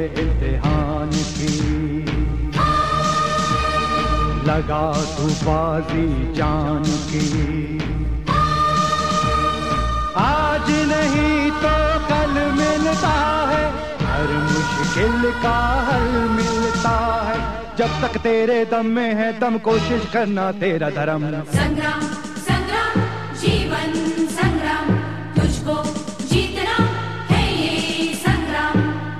इम्तिहान की, लगा तू बाजी जान की। आज नहीं तो कल मिलता है, हर मुश्किल का हल मिलता है। जब तक तेरे दम में है दम, कोशिश करना तेरा धर्म। संग्राम संग्राम जीवन संग्राम, तुझको जीतना है ये संग्राम।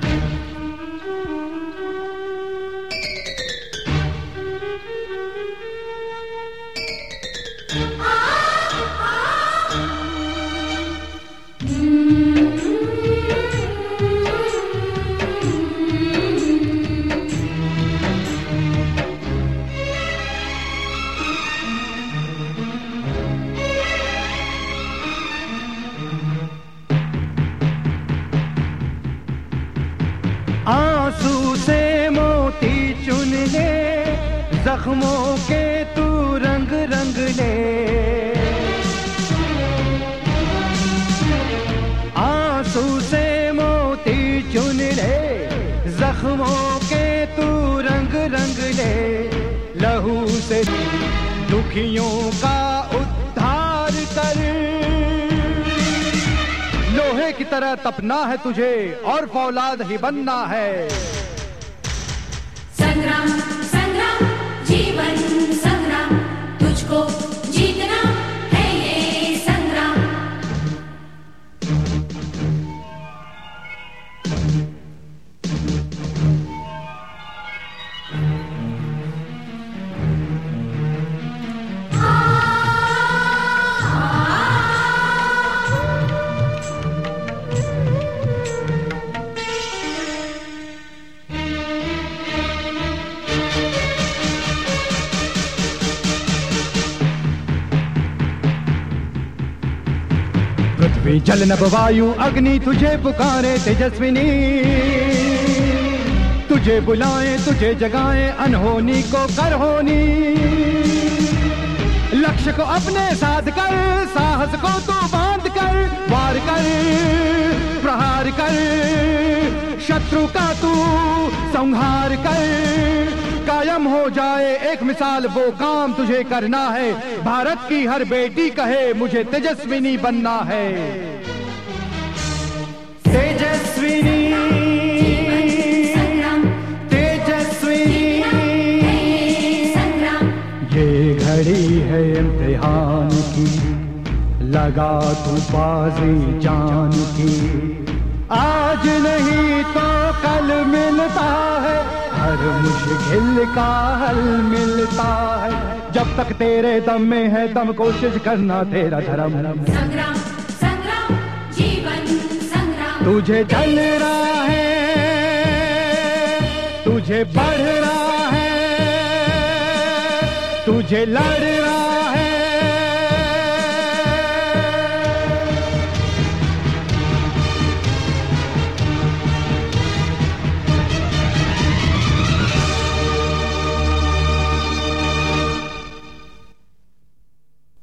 आंसू से मोती चुन ले, जख्मों के तू रंग रंग ले। आंसू से मोती चुन ले, जख्मों के तू रंग रंग ले। लहू से दुखियों का उद्धार कर, लोहे की तरह तपना है तुझे और फौलाद ही बनना है। संग्राम संग्राम जीवन संग्राम, तुझको जीतना है ये संग्राम। पृथ्वी जल नभ वायु अग्नि तुझे पुकारे तेजस्विनी, तुझे बुलाए तुझे जगाए अनहोनी को कर होनी। लक्ष्य को अपने साध कर, साहस को तू बांध कर, वार कर प्रहार कर, शत्रु का तू संहार कर। कायम हो जाए एक मिसाल, वो काम तुझे करना है। भारत की हर बेटी कहे मुझे तेजस्विनी बनना है। तेजस्विनी तेजस्विनी, ये घड़ी है इम्तिहान की, लगा तू बाजी जान की। आज नहीं तो कल मिलता है, हर मुश्किल का हल मिलता है। जब तक तेरे दम में है दम, कोशिश करना तेरा धर्म। संग्राम संग्राम जीवन संग्राम, तुझे जल रहा है, तुझे बढ़ रहा है, तुझे लड़